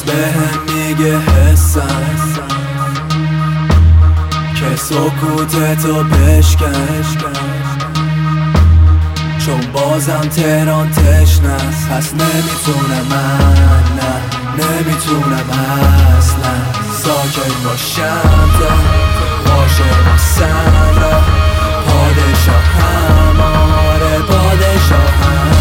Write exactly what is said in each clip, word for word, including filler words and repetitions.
باز به هم میگه حسم که سکوتتو بشکن، چون بازم تهران تشنست. پس نمیتونم من، نه نمیتونم اصلا ساکت باشم تا باشه واسم را پادشاه هم، آره پادشاه هم.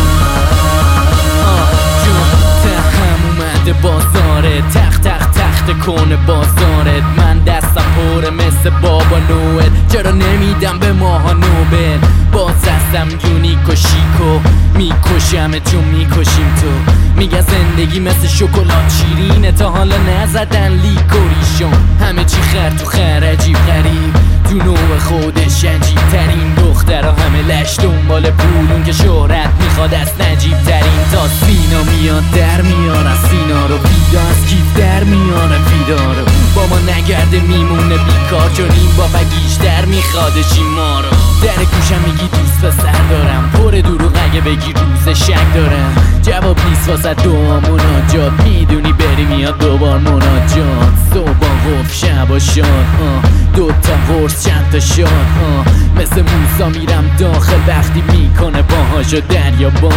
هم اومده بازاره، تخت تخت تخت کنه بازارت. من دستم پره مثل بابا نوئل، چرا نمیدم به ماها نوبل؟ باز هستم یونیک و شیکو میکشم چون میکشیم تو. میگه زندگی مثل شکلات شیرینه، تا حالا نزدن لیکوریشون. همه چی خر تو خر، عجیب غریب تو نوع خودش عجیب ترین. دخترها همه لش دنبال پولون که شهرت میخواد از نجیب ترین. تا سینا میاد در میاره سینا رو، ویدا از کیف در میاره ویدا رو. با ما نگرده میمونه بیکار، چون این با بگیش در میخوادشی ما رو. در گوشم میگی دوست پسر دارم، پر دروغ اگه بگی روز شک دارم. جواب نیست واسه دعا مناجات، میدونی بری میاد دوبار مناجات. صبح قف شب و شاد، دوتا قرص چند تا شاد. مثل موسا میرم داخل وقتی میکنه باهاشو دریا باز.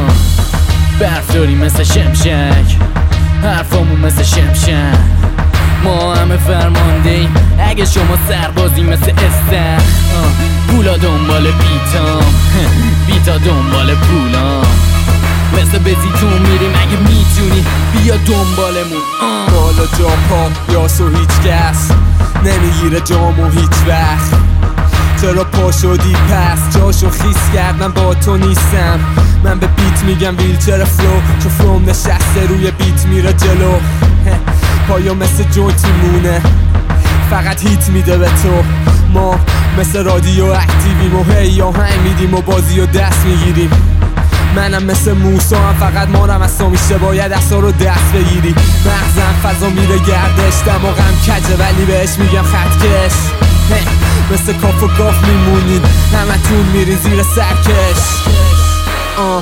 برف داری مثل شمشک، حرفامون مثل شمشک. ما همه فرمانده ایم اگه شما سربازی مثل استر. پولا دنبال بیتام، بیتا دنبال پولام. مثل بزیتون میریم اگه میتونی بیا دنبالمون. بالا جام پا یاسو هیچ کس نمیگیره جامو هیچ وقت. چرا پا شدی پس جاشو خیس کردم با تو نیستم. من به بیت میگم ویلچر فلو، چون فلوم نشسته روی بیت میره جلو. پایا مثل جونتی مونه فقط هیت میده به تو. ما مثل رادیو اکتیویم و هی آهنگ میدیم و بازی و دست میگیریم. منم مثل موسا هم فقط مارم از تا میشه باید اصلا رو دست بگیری. مغزم فضا میره گردش، دماغم کجه ولی بهش میگم خطکش. مثل کاف و کاف میمونین همه تون میرین زیر سرکش. آه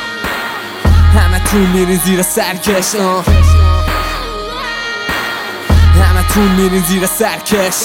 همه تون میرین زیر سرکش. آه همه تون میرین زیر سرکش.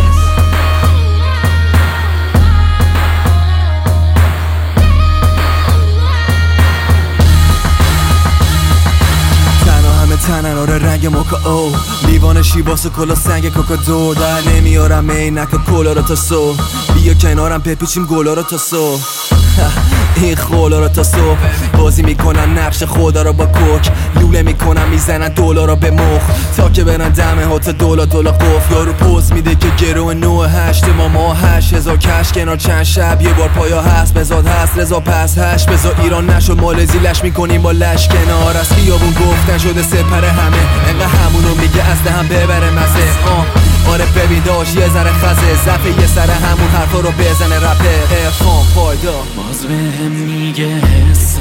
تنن آره رنگ موکا او لیوان شیباس و کلا سنگ کوکادو. در نمیارم عینک و کلا رو تا صبح، بیا کنارم بپیچیم گلا رو تا صبح. این خولا رو تا صبح بازی میکنن نقش خدا رو با کوک. لوله میکنن میزنن دلار رو به مخ تا که برن دمه ها تا دولا دولا قف. یارو پوز میده که گرو نو هشت ما ما هشت هزار کش کنار چند شب یه بار پایا هست بزاد هست رضا پس هشت بزا ایران نشد مالزی لش میکنیم با لش کنار. از خیابون گفتن شده سپر همه انقدر همونو میگه از دهم ببره مزه. آه آره ببین داشت یه ذره خزه زفه یه سر همون حرفا رو بزنه رپه ارفان پایدا. باز به هم میگه حسم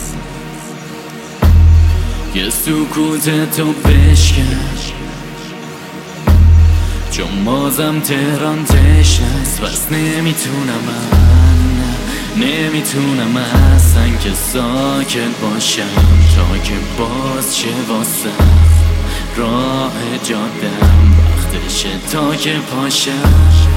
یه سکوتتو بشکن، چون بازم تهران تشنست. پس نمیتونم من، نمیتونم اصلا که ساکت باشم تا که باز چه واسم راه جادم وقتشه تا که پاشم.